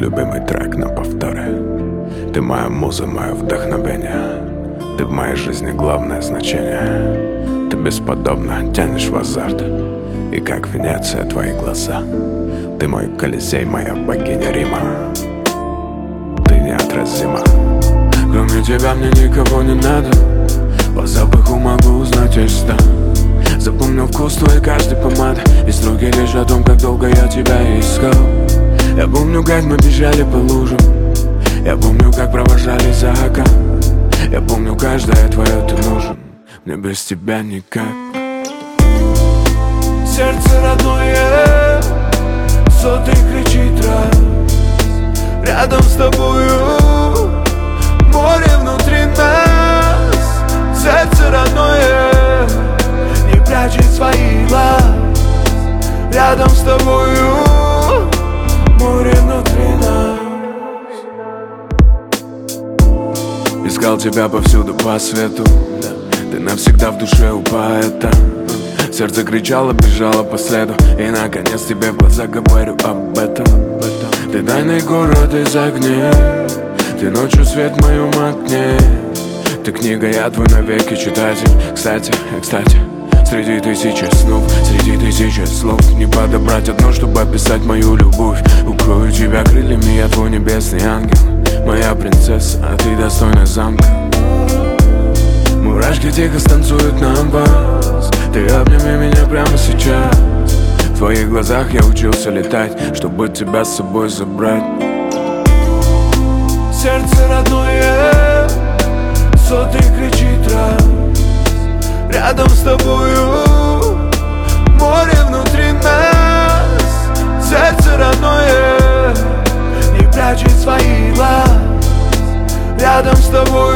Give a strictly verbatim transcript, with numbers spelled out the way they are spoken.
любимый трек на повторе. Ты моя муза, мое вдохновение. Ты в моей жизни главное значение. Ты бесподобно тянешь в азарт, и как Венеция твои глаза. Ты мой Колизей, моя богиня Рима. Ты неотразима. Кроме тебя мне никого не надо. По запаху могу узнать весь стан. Запомнил вкус твоей каждой помады. И строки лишь о том, как долго я тебя искал. Я помню, как мы бежали по лужам. Я помню, как провожали за океан. Я помню, каждое твое ты нужен. Мне без тебя никак. Сердце родное, сотый кричит раз. Рядом с тобою море внутри нас. Сердце родное не прячет свои глаз. Рядом с тобою море внутри нас. Искал тебя повсюду по свету. Ты навсегда в душе у поэта. Сердце кричало, бежало по следу. И наконец тебе в глаза говорю об этом. Ты тайный город из огней. Ты ночью свет в моем окне. Ты книга, я твой навеки читатель. Кстати, кстати, среди тысячи снов, среди тысячи слов не подобрать одно, чтобы описать мою любовь. Укрою тебя крыльями, я твой небесный ангел. Моя принцесса, а ты достойна замка. Мурашки тихо станцуют на бас. Ты обними меня прямо сейчас. В твоих глазах я учился летать, чтобы тебя с собой забрать. Сердце родное, сотый кричит раз. Рядом с тобою море внутри нас. Сердце родное не прячет свои глаз. Рядом с тобой